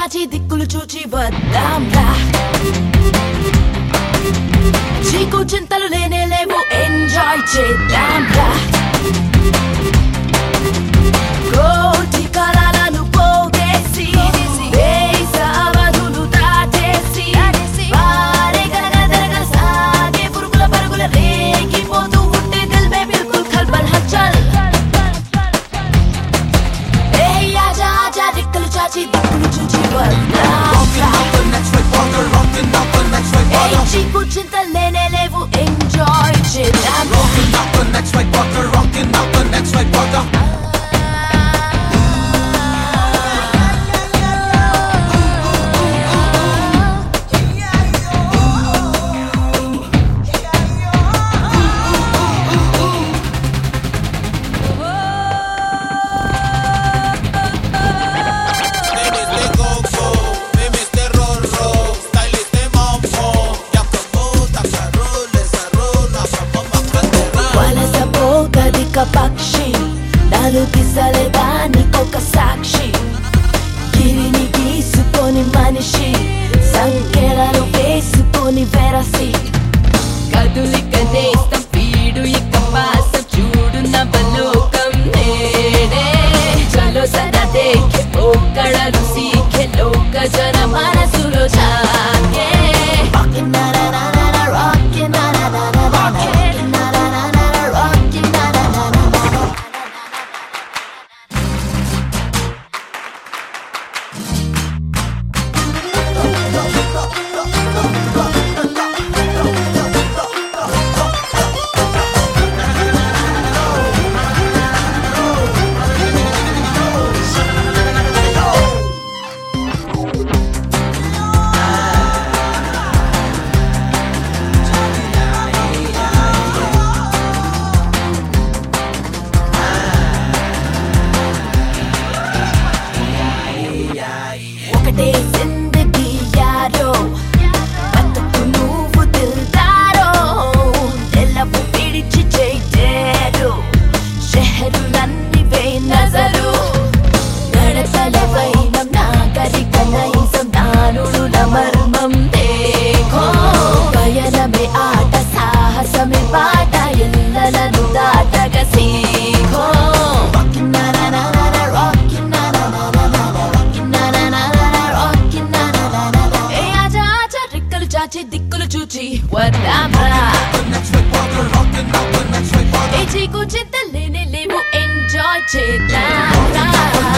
చాచి దిక్కులు చూచి వద్దాంరా చీకు చింతలు లేనే లేవు ఎంజాయ్ చేద్దాంరా కోటి కళలను పోగేసి దేశ అవధులు దాటేసి వారే గనగన సాగే పురుగుల పరుగుల రేగిపోతూ ఉంటే దిల్ మే బిల్కుల్ ఖల్బల్ హల్చల్ ఏ ఆజా ఆజా దిక్కులు చాచి దిక్కులు చూచి వద్దాంరా ఏ చీకు చింతలు లేనే లేవు ఎంజాయ్ చేద్దాంరా పక్షి నలుగిసలే దానికొక సాక్షి గిరిని గీసుకొని మనిషి సంఖ్యలను వేసుకొని వెరసి కదులిక నేస్తం పీడు ఇక పాసం చూడు నవలోకం నేనే చలో సదా దేఖే పోకడలు సీఖే లోక జన మనసులో జాగే ఒకటే జిందగీ యారో బతుకు నువ్వు దిల్దారో తెల్లపు పిడిచి చేరు షెహరులన్నీ వే నజరు గడపల వైనం నాగరిక నైజం నానుడుల మర్మం దేఖో పయనమే ఆట సాహసమే బాట ఇళ్ళలను దాటగ సీఖో చాచి దిక్కులు చూచి వద్దాంరా ఏ చీకు చింతలు లేనే లేవు ఎంజాయ్ చేద్దాంరా